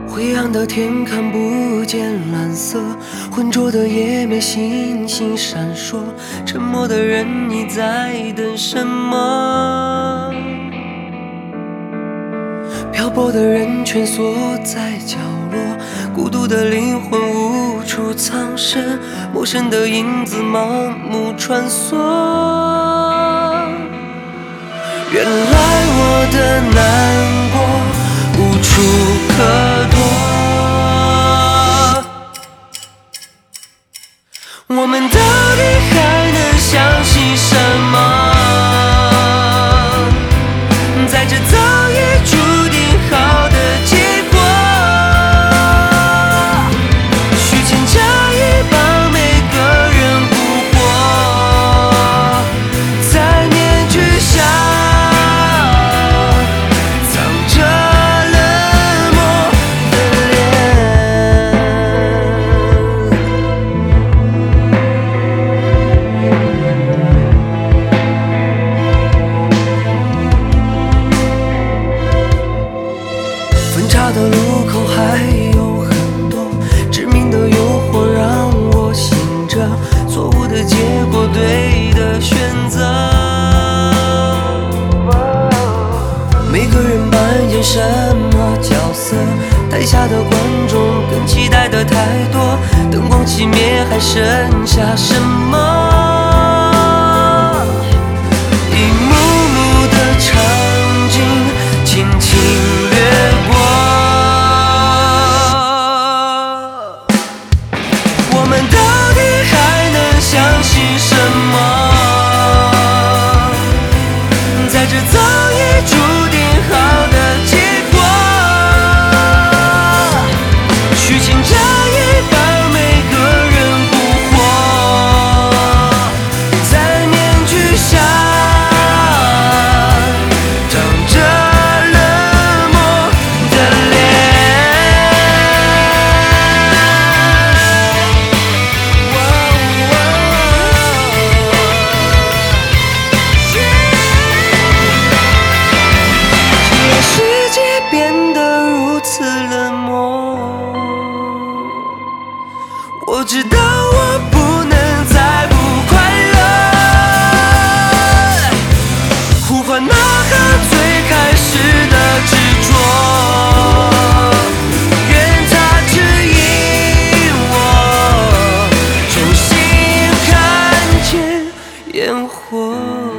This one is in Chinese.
灰暗的天看不见蓝色，浑浊的夜没星星闪烁，沉默的人你在等什么？漂泊的人蜷缩在角落，孤独的灵魂无处藏身，陌生的影子盲目穿梭。原来我的难过无处可躲，我们到底还能相信什么？在这早已注定好的结果，虚情假意把每个人蛊惑，在面具下藏着冷漠的脸。分岔的路口还有很多，致命的诱惑让我醒着，错误的结果，对的选择。每个人扮演什么角色？台下的观众更期待的太多，灯光熄灭，还剩下什么？一幕幕的场景，轻轻掠过。我们到底还能相信什么？在这早已注定好的结果，虚情假意把每个人蛊惑，在面具下长着冷漠的脸。世界变得如此冷漠，我知道我不能再不快乐，呼唤呐喊最开始的执着，愿它指引我重新看见烟火。